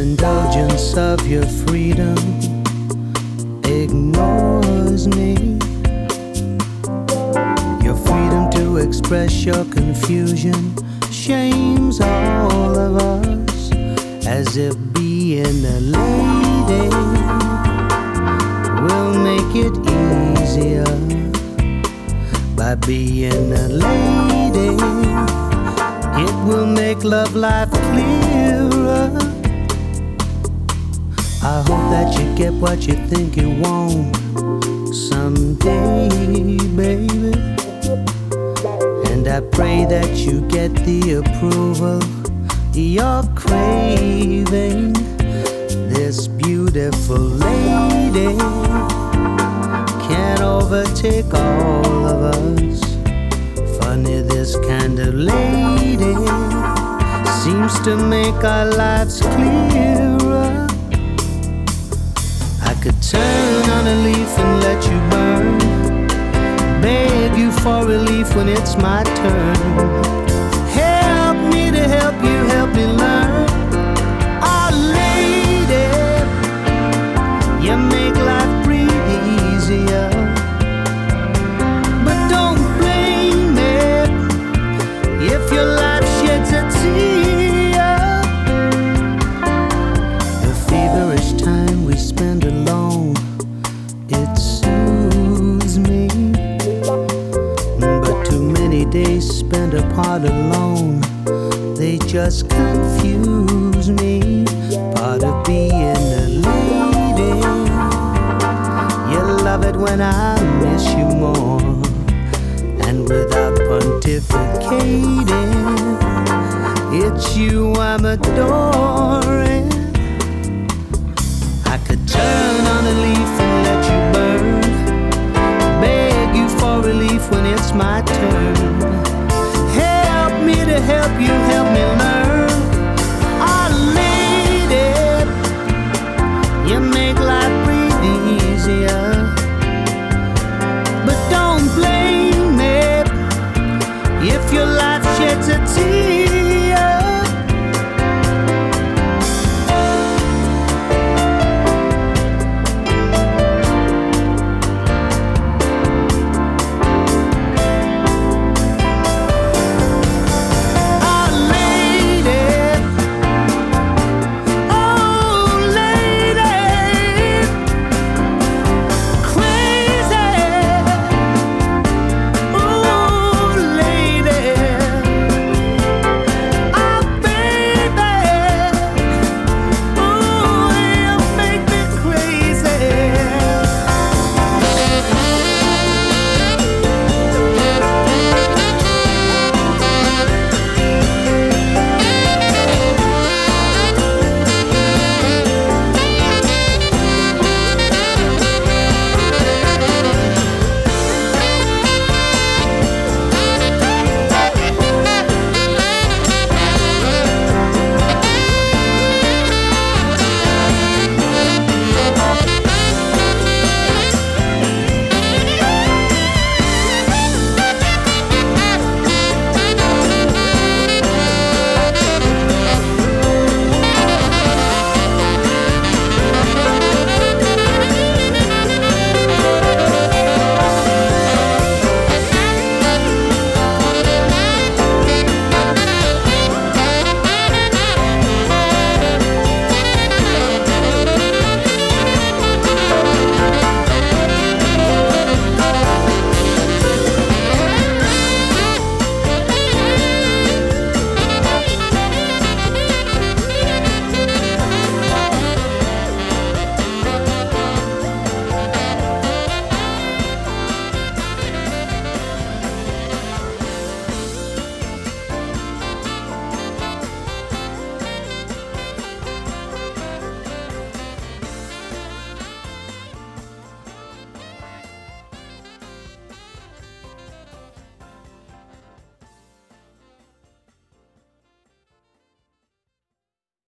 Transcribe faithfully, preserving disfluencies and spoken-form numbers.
indulgence of your freedom ignores me. Your freedom to express your confusion shames all of us, as if being a lady will make it easier. By being a lady, it will make love life clearer. I hope that you get what you think you want someday, baby. And I pray that you get the approval you're craving. This beautiful lady can overtake all of us. Funny, this kind of lady seems to make our lives clearer. I could turn on a leaf and let you burn, beg you for relief when it's my turn. Help me to help you, help me learn. Oh lady, you make life breathe easier. But don't blame me if your life sheds a tear. The feverish time we spend alone, it soothes me. But too many days spent apart alone, they just confuse me. Part of being a lady, you love it when I miss you more. And without pontificating, it's you I'm adoring. I could turn on a leaf and let you burn, beg you for relief when it's my turn.